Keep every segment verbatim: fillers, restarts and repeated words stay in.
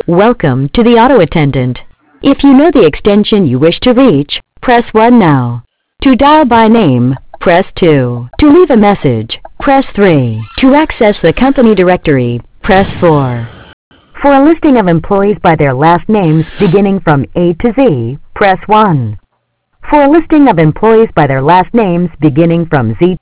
Welcome to the auto attendant. If you know the extension you wish to reach, press one now. To dial by name, press two. To leave a message, press three. To access the company directory, press four. For a listing of employees by their last names beginning from A to Z, press one. For a listing of employees by their last names beginning from Z.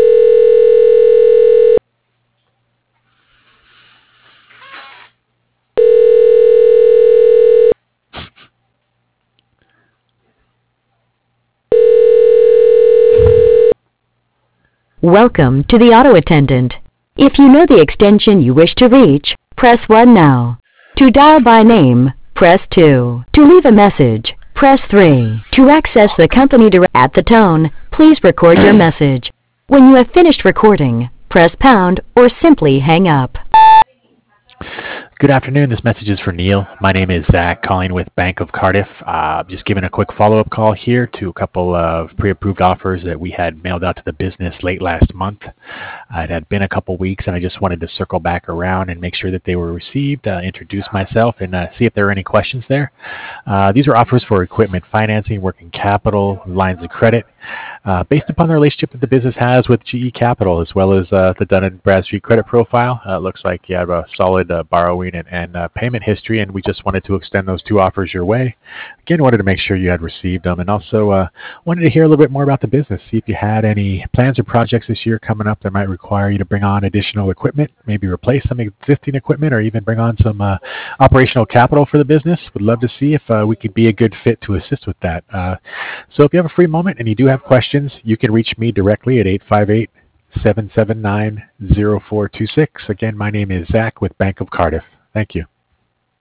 Welcome to the auto attendant. If you know the extension you wish to reach, press one now. To dial by name, press two. To leave a message, press three. To access the company direct at the tone, please record your message. When you have finished recording, press pound or simply hang up. Good afternoon. This message is for Neil. My name is Zach, calling with Bank of Cardiff. Uh, just giving a quick follow-up call here to a couple of pre-approved offers that we had mailed out to the business late last month. Uh, it had been a couple weeks, and I just wanted to circle back around and make sure that they were received, uh, introduce myself, and uh, see if there are any questions there. Uh, these are offers for equipment financing, working capital, lines of credit, uh, based upon the relationship that the business has with G E Capital, as well as uh, the Dun and Bradstreet credit profile. Uh, it looks like you have a solid uh, borrowing and, and uh, payment history, and we just wanted to extend those two offers your way. Again, wanted to make sure you had received them, and also uh, wanted to hear a little bit more about the business, see if you had any plans or projects this year coming up that might require you to bring on additional equipment, maybe replace some existing equipment, or even bring on some uh, operational capital for the business. Would love to see if uh, we could be a good fit to assist with that. Uh, so if you have a free moment and you do have questions, you can reach me directly at eight five eight, seven seven nine, zero four two six. Again, my name is Zach with Bank of Cardiff. Thank you.